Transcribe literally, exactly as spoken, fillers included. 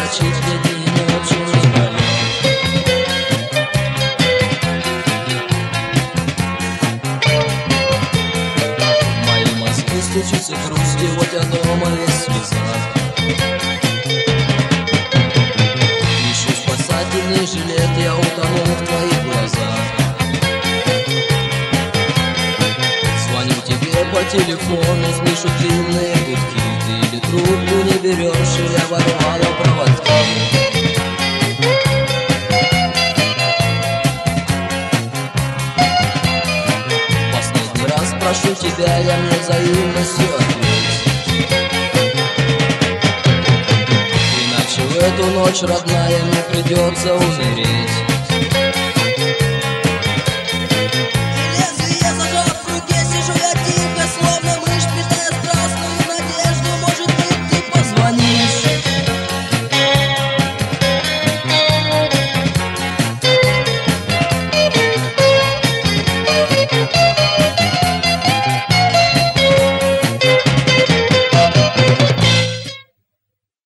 торчит мне день и ночью напролёт. В мои мозги стучится грустью, вот я дома весь в слезах. Ищу спасательный жилет, я утонул в твоих глазах. Звоню тебе по телефону, слышу длинные гудки. Ты или трубку не берешь, или оборвала проводки. Последний раз прошу тебя, я мне взаимностью ответь. Иначе в эту ночь, родная, мне придется умереть.